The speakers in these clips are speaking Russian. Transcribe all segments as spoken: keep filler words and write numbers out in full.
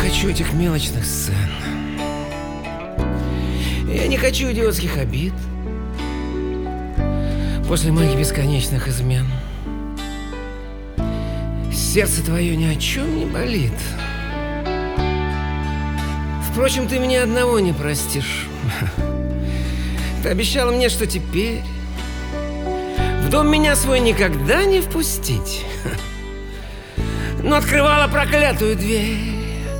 хочу этих мелочных сцен. Я не хочу идиотских обид после моих бесконечных измен. Сердце твое ни о чем не болит. Впрочем, ты мне одного не простишь. Ты обещала мне, что теперь в дом меня свой никогда не впустить. Но открывала проклятую дверь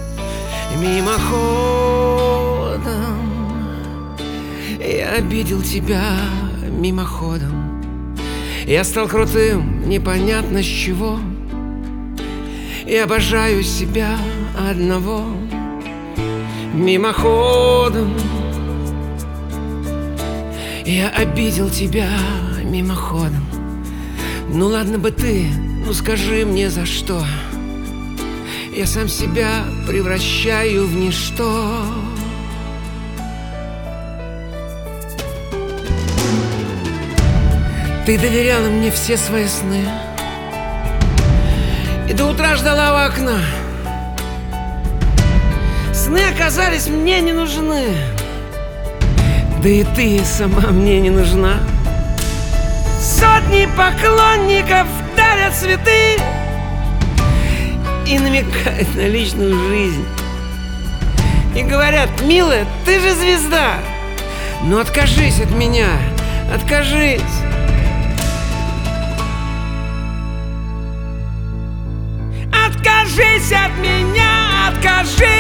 мимоходом. Я обидел тебя мимоходом. Я стал крутым, непонятно с чего. И обожаю себя одного мимоходом. Я обидел тебя мимоходом. Ну ладно бы ты, ну скажи мне за что. Я сам себя превращаю в ничто. Ты доверяла мне все свои сны и до утра ждала у окна. Сны оказались мне не нужны. Да и ты сама мне не нужна. Сотни поклонников дарят цветы и намекают на личную жизнь. И говорят: милая, ты же звезда. Но откажись от меня, откажись. Откажись от меня, откажись.